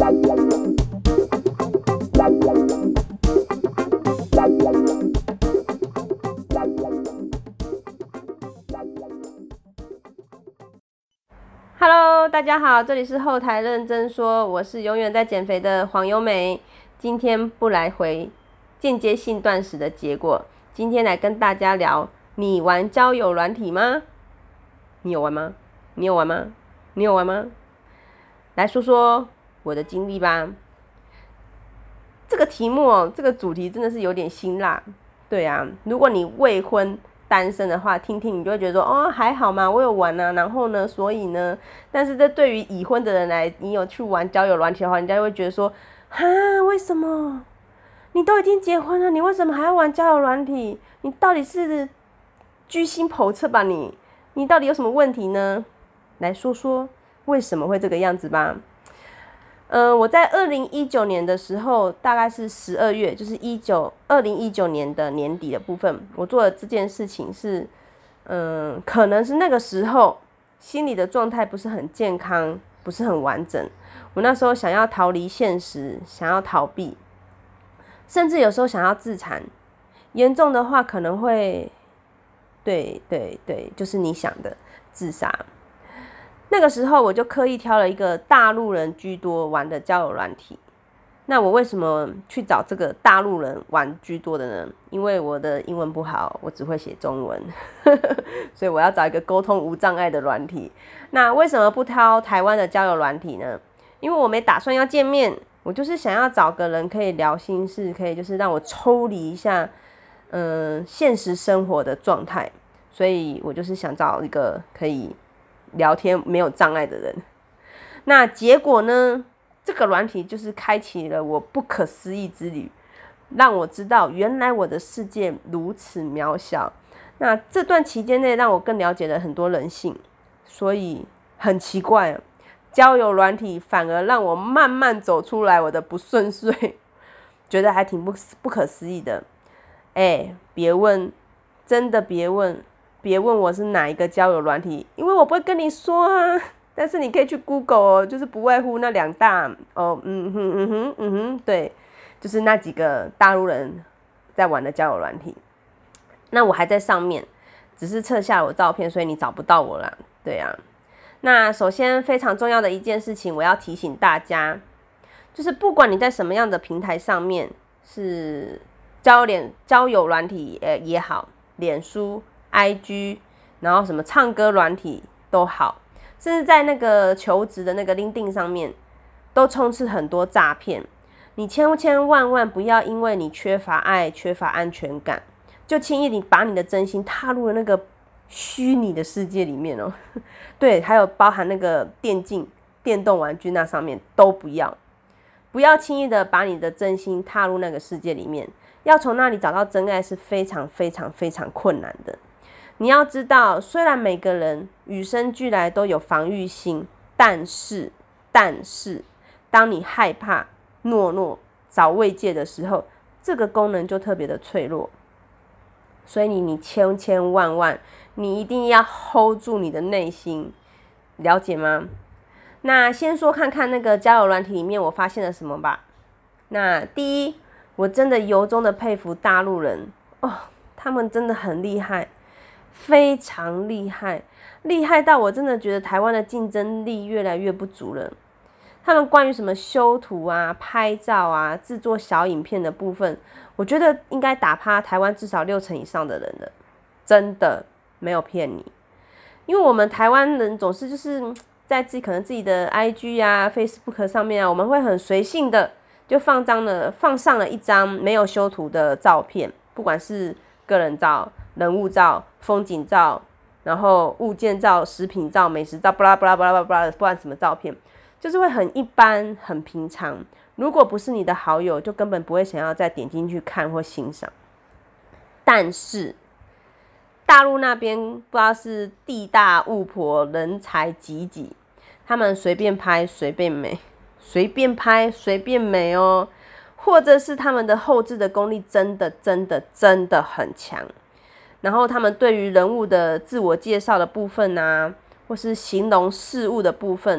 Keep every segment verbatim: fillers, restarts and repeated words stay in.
Hello， 大家好，这里是后台认真说，我是永远在减肥的黄优美。今天不来回间接性断食的结果，今天来跟大家聊：你玩交友软体吗？你有玩吗？你有玩吗？你有玩吗？来说说我的经历吧。这个题目哦，这个主题真的是有点辛辣。对啊，如果你未婚单身的话，听听你就会觉得说，哦，还好嘛，我有玩啊，然后呢，所以呢，但是这对于已婚的人来，你有去玩交友软体的话，人家会觉得说，哈，为什么？你都已经结婚了，你为什么还要玩交友软体？你到底是居心叵测吧你？你到底有什么问题呢？来说说为什么会这个样子吧。呃，我在二零一九年的时候，大概是十二月，就是一九二零一九年的年底的部分，我做的这件事情是，嗯、呃，可能是那个时候心理的状态不是很健康，不是很完整。我那时候想要逃离现实，想要逃避，甚至有时候想要自残，严重的话可能会，对对对，就是你想的自杀。那个时候我就刻意挑了一个大陆人居多玩的交友软体。那我为什么去找这个大陆人玩居多的呢？因为我的英文不好，我只会写中文所以我要找一个沟通无障碍的软体。那为什么不挑台湾的交友软体呢？因为我没打算要见面，我就是想要找个人可以聊心事，可以就是让我抽离一下嗯、呃、现实生活的状态，所以我就是想找一个可以聊天没有障碍的人。那结果呢，这个软体就是开启了我不可思议之旅，让我知道原来我的世界如此渺小。那这段期间内让我更了解了很多人性，所以很奇怪，交友软体反而让我慢慢走出来我的不顺遂，觉得还挺不不可思议的。哎，别问，真的别问。别问我是哪一个交友软体，因为我不会跟你说啊。但是你可以去 Google 哦，就是不外乎那两大哦，嗯哼嗯哼嗯哼，对，就是那几个大陆人在玩的交友软体。那我还在上面，只是撤下我照片，所以你找不到我啦。对啊，那首先非常重要的一件事情，我要提醒大家，就是不管你在什么样的平台上面，是交脸交友软体也好，脸书。I G， 然后什么唱歌软体都好，甚至在那个求职的那个 LinkedIn 上面，都充斥很多诈骗。你千千万万不要因为你缺乏爱、缺乏安全感，就轻易你把你的真心踏入了那个虚拟的世界里面哦。对，还有包含那个电竞、电动玩具那上面都不要，不要轻易的把你的真心踏入那个世界里面。要从那里找到真爱是非常非常非常困难的。你要知道，虽然每个人与生俱来都有防御心，但是，但是，当你害怕、懦弱、找慰藉的时候，这个功能就特别的脆弱。所以你，你千千万万，你一定要 hold 住你的内心，了解吗？那先说看看那个交友软体里面我发现了什么吧。那第一，我真的由衷的佩服大陆人哦，他们真的很厉害。非常厉害，厉害到我真的觉得台湾的竞争力越来越不足了。他们关于什么修图啊、拍照啊、制作小影片的部分，我觉得应该打趴台湾至少六成以上的人了，真的没有骗你。因为我们台湾人总是就是在自己可能自己的 I G 啊、Facebook 上面啊，我们会很随性的就放张了放上了一张没有修图的照片，不管是个人照、人物照、风景照，然后物件照、食品照、美食照，巴拉巴拉巴拉巴拉，不管什么照片，就是会很一般、很平常。如果不是你的好友，就根本不会想要再点进去看或欣赏。但是大陆那边不知道是地大物博、人才济济，他们随便拍、随便美、随便拍、随便美哦。或者是他们的后置的功力真的真的真的很强，然后他们对于人物的自我介绍的部分啊，或是形容事物的部分，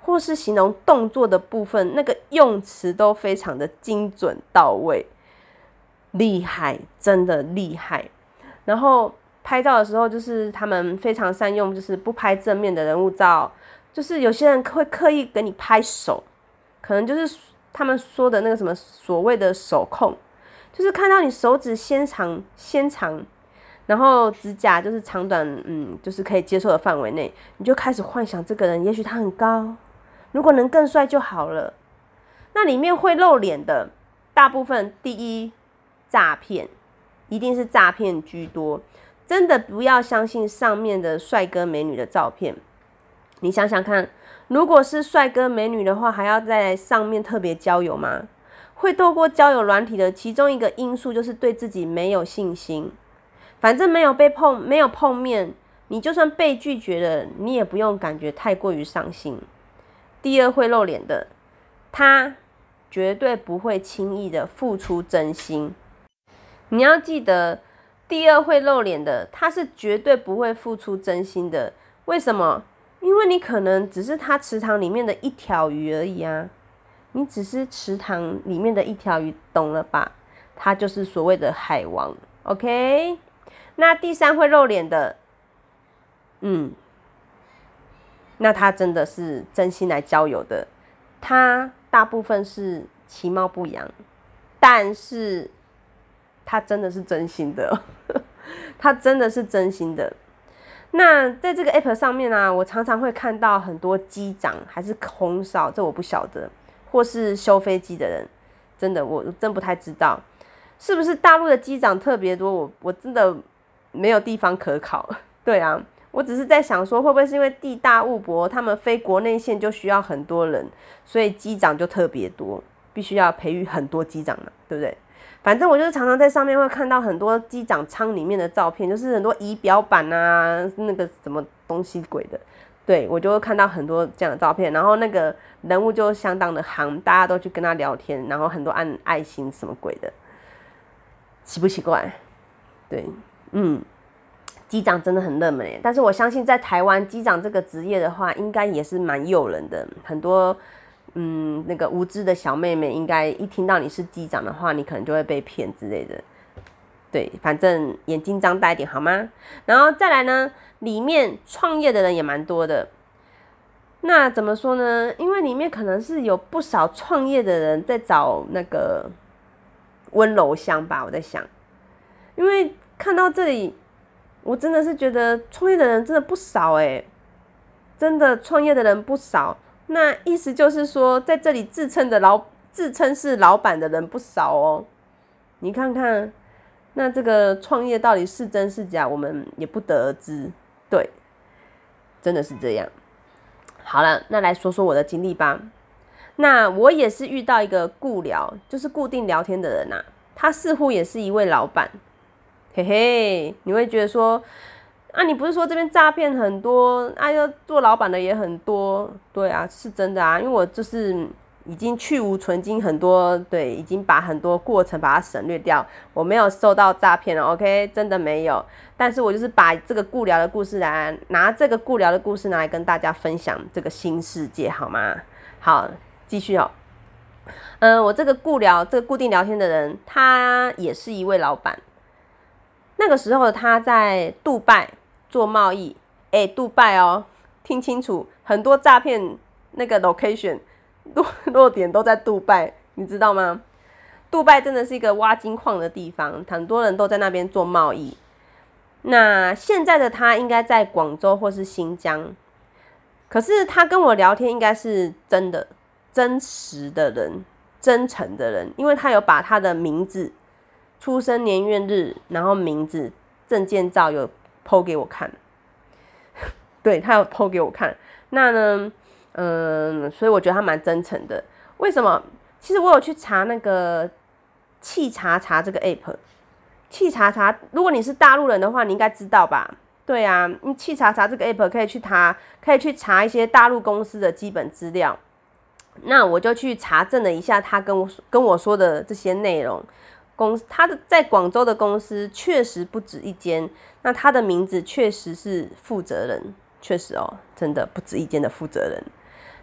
或是形容动作的部分，那个用词都非常的精准到位，厉害，真的厉害。然后拍照的时候，就是他们非常善用，就是不拍正面的人物照，就是有些人会刻意给你拍手，可能就是他们说的那个什么所谓的手控，就是看到你手指纤长纤长，然后指甲就是长短，嗯，就是可以接受的范围内，你就开始幻想这个人，也许他很高，如果能更帅就好了。那里面会露脸的，大部分第一诈骗，一定是诈骗居多。真的不要相信上面的帅哥美女的照片。你想想看，如果是帅哥美女的话，还要在上面特别交友吗？会透过交友软体的其中一个因素就是对自己没有信心。反正没有被碰，没有碰面，你就算被拒绝了，你也不用感觉太过于伤心。第二，会露脸的，他绝对不会轻易的付出真心。你要记得，第二会露脸的，他是绝对不会付出真心的。为什么？因为你可能只是他池塘里面的一条鱼而已啊，你只是池塘里面的一条鱼，懂了吧？他就是所谓的海王 ，OK？ 那第三会露脸的，嗯，那他真的是真心来交友的，他大部分是其貌不扬，但是他真的是真心的，他真的是真心的。那在这个 app 上面啊，我常常会看到很多机长还是空少，这我不晓得，或是修飞机的人，真的我真不太知道，是不是大陆的机长特别多？我我真的没有地方可考。对啊，我只是在想说，会不会是因为地大物博，他们飞国内线就需要很多人，所以机长就特别多，必须要培育很多机长嘛，对不对？反正我就是常常在上面会看到很多机长舱里面的照片，就是很多仪表板啊，那个什么东西鬼的，对，我就会看到很多这样的照片，然后那个人物就相当的夯，大家都去跟他聊天，然后很多按爱心什么鬼的，奇不奇怪？对，嗯，机长真的很热门耶，但是我相信在台湾机长这个职业的话，应该也是蛮诱人的，很多。嗯，那个无知的小妹妹应该一听到你是机长的话，你可能就会被骗之类的。对，反正眼睛张大一点好吗？然后再来呢，里面创业的人也蛮多的。那怎么说呢？因为里面可能是有不少创业的人在找那个温柔乡吧，我在想。因为看到这里，我真的是觉得创业的人真的不少哎，真的创业的人不少。那意思就是说，在这里自称的老自称是老板的人不少哦。你看看，那这个创业到底是真是假，我们也不得而知。对，真的是这样。好了，那来说说我的经历吧。那我也是遇到一个固聊，就是固定聊天的人啊，他似乎也是一位老板。嘿嘿，你会觉得说。啊，你不是说这边诈骗很多，啊，要做老板的也很多，对啊，是真的啊，因为我就是已经去无存菁很多，对，已经把很多过程把它省略掉，我没有受到诈骗了 ，OK， 真的没有，但是我就是把这个固聊的故事来拿这个固聊的故事拿来跟大家分享这个新世界，好吗？好，继续哦，嗯、呃，我这个固聊这个固定聊天的人，他也是一位老板。那个时候他在杜拜做贸易，哎，杜拜哦，听清楚，很多诈骗那个 location 落落点都在杜拜，你知道吗？杜拜真的是一个挖金矿的地方，很多人都在那边做贸易。那现在的他应该在广州或是新疆，可是他跟我聊天应该是真的、真实的人、真诚的人，因为他有把他的名字。出生年月日，然后名字、证件照有 po 给我看，对他有 po 给我看。那呢，嗯，所以我觉得他蛮真诚的。为什么？其实我有去查那个气查查这个 app， 气查查，如果你是大陆人的话，你应该知道吧？对啊，气查查这个 app 可以去查，可以去查一些大陆公司的基本资料。那我就去查证了一下他跟我跟我说的这些内容。公司他的在广州的公司确实不止一间，那他的名字确实是负责人，确实哦，真的不止一间的负责人。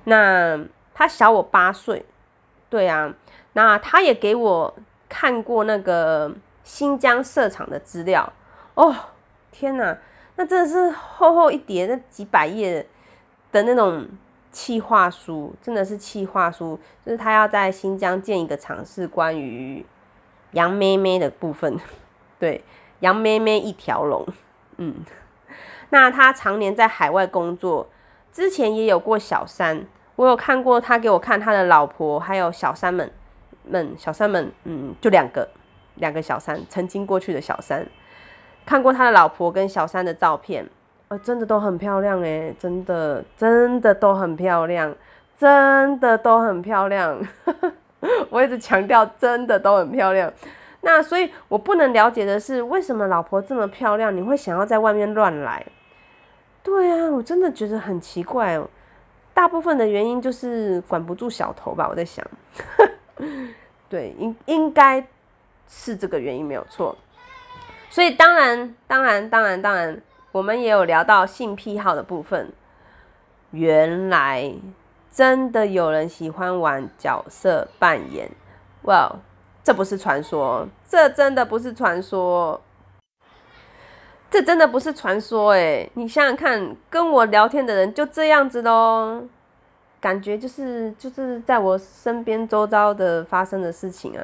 那他小我八岁，对啊，那他也给我看过那个新疆设厂的资料，哦，天哪，那真的是厚厚一叠，那几百页的那种企划书，真的是企划书，就是他要在新疆建一个厂，是关于杨妹妹的部分，对，杨妹妹一条龙，嗯。那他常年在海外工作，之前也有过小三，我有看过他给我看他的老婆，还有小三们们小三们，嗯，就两个两个小三，曾经过去的小三，看过他的老婆跟小三的照片，呃，真的都很漂亮哎，真的真的都很漂亮，真的都很漂亮，我一直强调真的都很漂亮。那所以我不能了解的是，为什么老婆这么漂亮，你会想要在外面乱来？对啊，我真的觉得很奇怪哦。大部分的原因就是管不住小头吧，我在想。对，应应该是这个原因没有错。所以当然，当然，当然，当然，我们也有聊到性癖好的部分。原来真的有人喜欢玩角色扮演，哇！这不是传说，这真的不是传说，这真的不是传说哎！你想想看，跟我聊天的人就这样子咯，感觉就是就是在我身边周遭的发生的事情啊。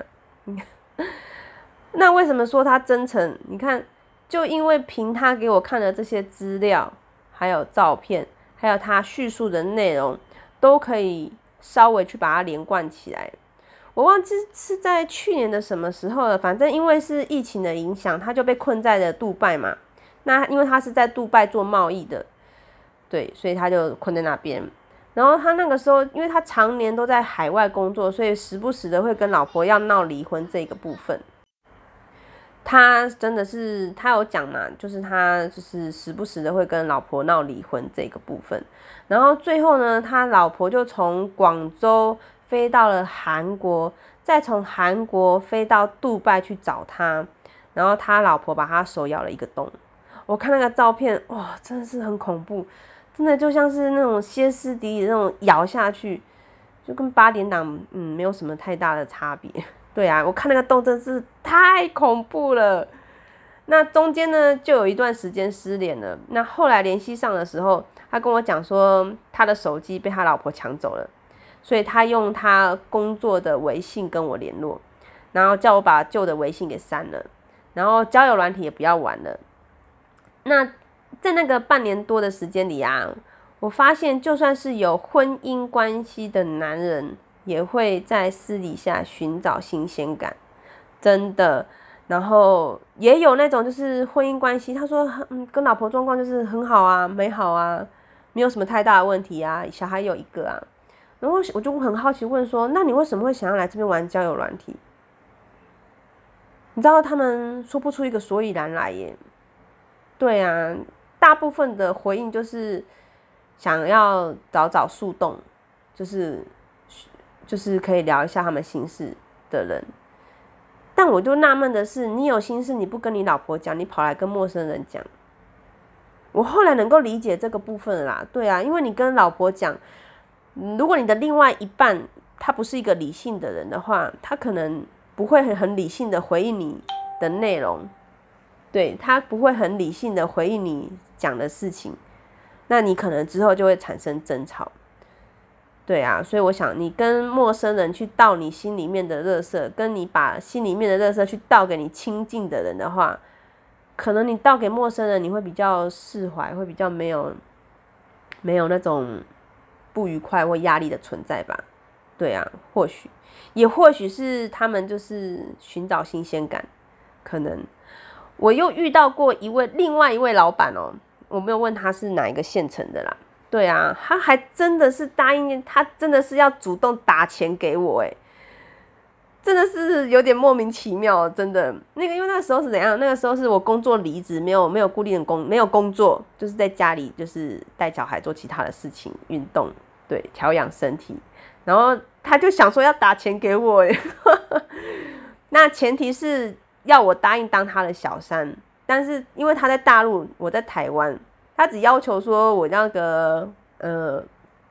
那为什么说他真诚？你看，就因为凭他给我看的这些资料，还有照片，还有他叙述的内容，都可以稍微去把它连贯起来。我忘记是在去年的什么时候了，反正因为是疫情的影响，他就被困在了杜拜嘛。那因为他是在杜拜做贸易的，对，所以他就困在那边。然后他那个时候，因为他常年都在海外工作，所以时不时的会跟老婆要闹离婚这个部分。他真的是，他有讲嘛，就是他就是时不时的会跟老婆闹离婚这个部分。然后最后呢，他老婆就从广州飞到了韩国，再从韩国飞到杜拜去找他，然后他老婆把他手咬了一个洞。我看那个照片，哇，真的是很恐怖，真的就像是那种歇斯底里那种咬下去，就跟八点档嗯没有什么太大的差别。对啊，我看那个洞真是太恐怖了。那中间呢，就有一段时间失联了。那后来联系上的时候，他跟我讲说，他的手机被他老婆抢走了。所以他用他工作的微信跟我联络，然后叫我把旧的微信给删了，然后交友软体也不要玩了。那在那个半年多的时间里啊，我发现就算是有婚姻关系的男人，也会在私底下寻找新鲜感，真的。然后也有那种就是婚姻关系，他说嗯跟老婆状况就是很好啊，美好啊，没有什么太大的问题啊，小孩有一个啊。然后我就很好奇问说，那你为什么会想要来这边玩交友软体？你知道他们说不出一个所以然来耶。对啊，大部分的回应就是想要找找树洞，就是就是可以聊一下他们心事的人。但我就纳闷的是，你有心事你不跟你老婆讲，你跑来跟陌生人讲。我后来能够理解这个部分啦，对啊，因为你跟老婆讲，如果你的另外一半他不是一个理性的人的话，他可能不会很理性的回应你的内容，对，他不会很理性的回应你讲的事情，那你可能之后就会产生争吵。对啊，所以我想你跟陌生人去倒你心里面的垃圾，跟你把心里面的垃圾去倒给你亲近的人的话，可能你倒给陌生人，你会比较释怀，会比较没有没有那种不愉快或压力的存在吧。对啊，或许也或许是他们就是寻找新鲜感。可能我又遇到过一位另外一位老板哦，我没有问他是哪一个县城的啦。对啊，他还真的是答应，他真的是要主动打钱给我，哎，真的是有点莫名其妙，真的。那个因为那个时候是怎样？那个时候是我工作离职，没有没有固定的工，没有工作，就是在家里就是带小孩做其他的事情，运动，对，调养身体。然后他就想说要打钱给我，哎，那前提是要我答应当他的小三，但是因为他在大陆，我在台湾。他只要求说我那个呃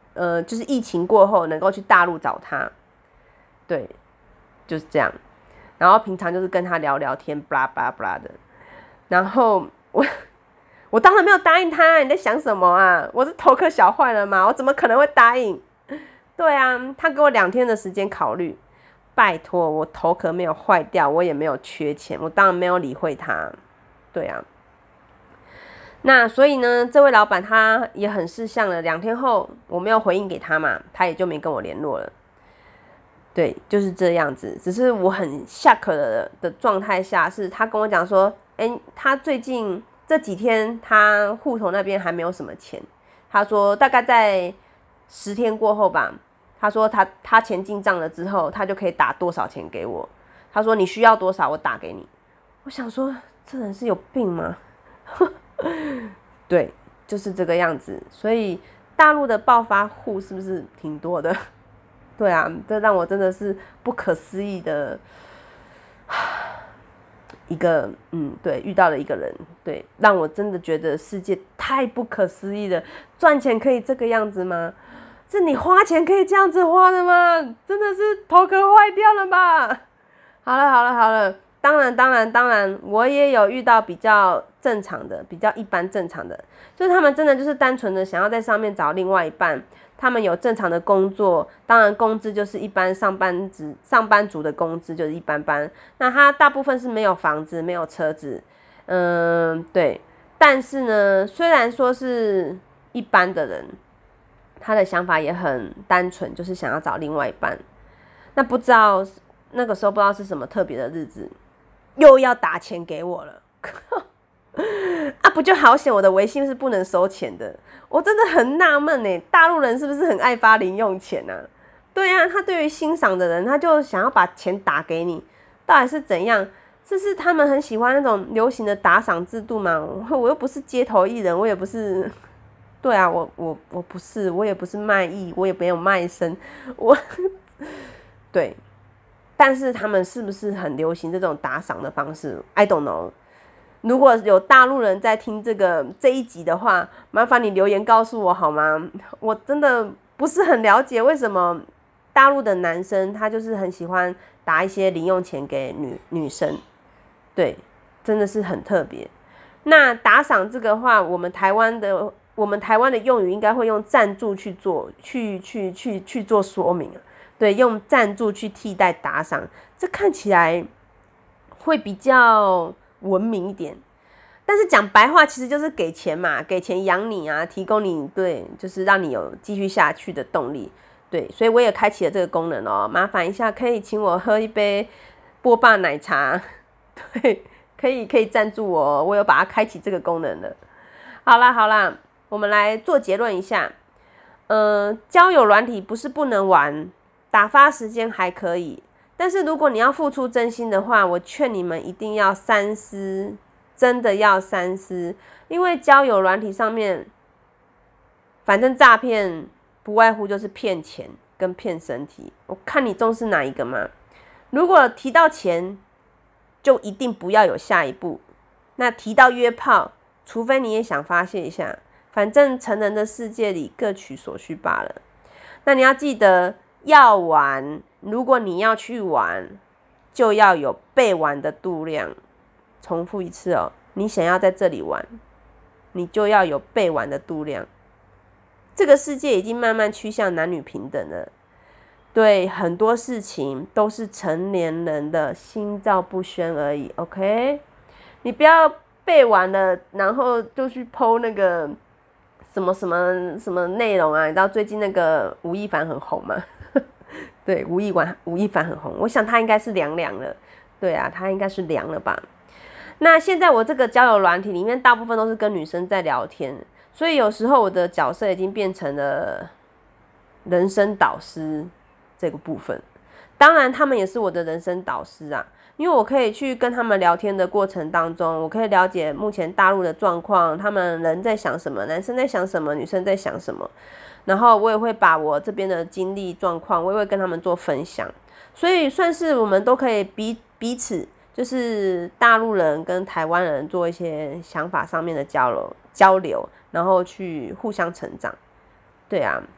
呃，就是疫情过后能够去大陆找他，对，就是这样。然后平常就是跟他聊聊天，巴拉巴拉巴拉的。然后我我当然没有答应他，你在想什么啊？我是头壳小坏了吗？我怎么可能会答应？对啊，他给我两天的时间考虑。拜托，我头壳没有坏掉，我也没有缺钱，我当然没有理会他。对啊，那所以呢，这位老板他也很识相了。两天后我没有回应给他嘛，他也就没跟我联络了。对，就是这样子。只是我很shock的的状态下，是他跟我讲说，哎，他最近这几天他户头那边还没有什么钱。他说大概在十天过后吧。他说他他钱进账了之后，他就可以打多少钱给我。他说你需要多少，我打给你。我想说这人是有病吗？对，就是这个样子。所以大陆的暴发户是不是挺多的？对啊，这让我真的是不可思议的一个，嗯，对，遇到了一个人，对，让我真的觉得世界太不可思议了。赚钱可以这个样子吗？是你花钱可以这样子花的吗？真的是头壳坏掉了吧？好了好了好了，当然当然当然，我也有遇到比较正常的，比较一般正常的，就是他们真的就是单纯的想要在上面找另外一半，他们有正常的工作，当然工资就是一般上班族上班族的工资就是一般般。那他大部分是没有房子，没有车子，嗯，对。但是呢，虽然说是一般的人。他的想法也很单纯，就是想要找另外一半。那不知道那个时候不知道是什么特别的日子，又要打钱给我了。啊，不就好险，我的微信是不能收钱的。我真的很纳闷耶，大陆人是不是很爱发零用钱啊？对啊，他对于欣赏的人，他就想要把钱打给你，到底是怎样？这是他们很喜欢那种流行的打赏制度吗？我又不是街头艺人，我也不是。对啊，我我我不是，我也不是卖艺，我也没有卖身，我对，但是他们是不是很流行这种打赏的方式 ？I don't know。如果有大陆人在听这个这一集的话，麻烦你留言告诉我好吗？我真的不是很了解为什么大陆的男生他就是很喜欢打一些零用钱给女女生，对，真的是很特别。那打赏这个话，我们台湾的。我们台湾的用语应该会用赞助去做，去去去去做说明，对，用赞助去替代打赏，这看起来会比较文明一点。但是讲白话，其实就是给钱嘛，给钱养你啊，提供你，对，就是让你有继续下去的动力，对，所以我也开启了这个功能哦。麻烦一下，可以请我喝一杯波霸奶茶，对，可以可以赞助我哦，我有把它开启这个功能了。好啦好啦。我们来做结论一下，呃，交友软体不是不能玩，打发时间还可以，但是如果你要付出真心的话，我劝你们一定要三思，真的要三思，因为交友软体上面，反正诈骗不外乎就是骗钱跟骗身体，我看你重视哪一个嘛？如果提到钱，就一定不要有下一步，那提到约炮，除非你也想发泄一下。反正成人的世界里各取所需罢了。那你要记得要玩，如果你要去玩，就要有被玩的度量。重复一次哦，你想要在这里玩，你就要有被玩的度量。这个世界已经慢慢趋向男女平等了，对，很多事情都是成年人的心照不宣而已。OK， 你不要被玩了，然后就去 po 那个。什么什么什么内容啊？你知道最近那个吴亦凡很红吗？对，吴亦凡吴亦凡很红，我想他应该是凉凉了。对啊，他应该是凉了吧？那现在我这个交友软体里面，大部分都是跟女生在聊天，所以有时候我的角色已经变成了人生导师这个部分。当然，他们也是我的人生导师啊。因为我可以去跟他们聊天的过程当中，我可以了解目前大陆的状况，他们人在想什么，男生在想什么，女生在想什么，然后我也会把我这边的经历状况，我也会跟他们做分享，所以算是我们都可以彼彼此，就是大陆人跟台湾人做一些想法上面的交流交流，然后去互相成长。对啊，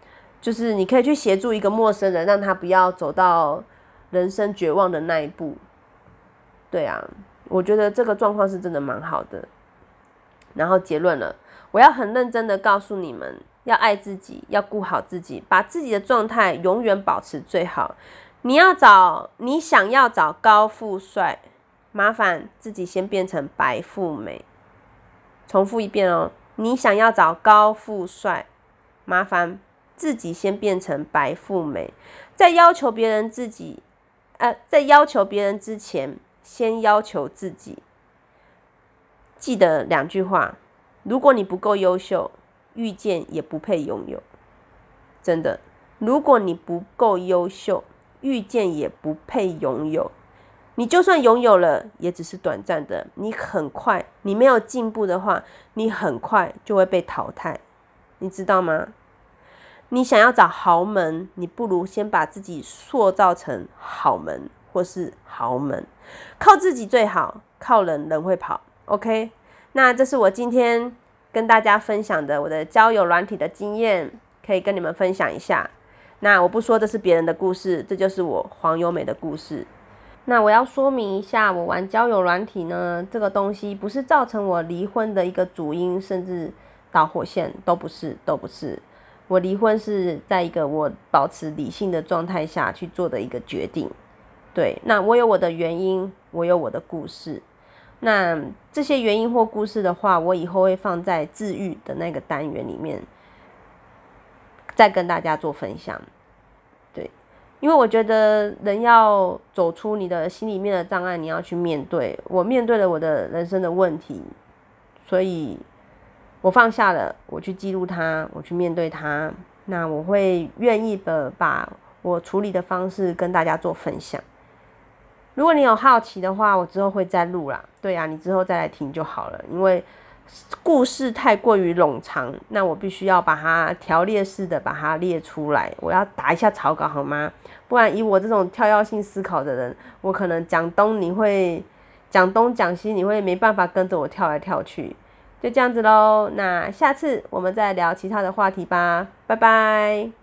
就是你可以去协助一个陌生人，让他不要走到人生绝望的那一步。对啊，我觉得这个状况是真的蛮好的。然后结论了，我要很认真的告诉你们，要爱自己，要顾好自己，把自己的状态永远保持最好。你要找，你想要找高富帅，麻烦自己先变成白富美。重复一遍哦，你想要找高富帅，麻烦自己先变成白富美。在要求别人自己，呃，在要求别人之前，先要求自己。记得两句话：如果你不够优秀，遇见也不配拥有。真的，如果你不够优秀，遇见也不配拥有。你就算拥有了，也只是短暂的。你很快，你没有进步的话，你很快就会被淘汰，你知道吗？你想要找豪门，你不如先把自己塑造成好门或是豪门。靠自己最好，靠人人会跑。OK， 那这是我今天跟大家分享的我的交友软体的经验，可以跟你们分享一下。那我不说这是别人的故事，这就是我黄优美的故事。那我要说明一下，我玩交友软体呢，这个东西不是造成我离婚的一个主因，甚至导火线都不是，都不是。我离婚是在一个我保持理性的状态下去做的一个决定。对，那我有我的原因，我有我的故事。那这些原因或故事的话，我以后会放在治愈的那个单元里面，再跟大家做分享。对，因为我觉得人要走出你的心里面的障碍，你要去面对。我面对了我的人生的问题，所以我放下了，我去记录它，我去面对它。那我会愿意的把我处理的方式跟大家做分享。如果你有好奇的话，我之后会再录啦。对啊，你之后再来听就好了，因为故事太过于冗长，那我必须要把它条列式的把它列出来。我要打一下草稿好吗？不然以我这种跳跃性思考的人，我可能讲东你会讲东讲西，你会没办法跟着我跳来跳去。就这样子咯，那下次我们再聊其他的话题吧，拜拜。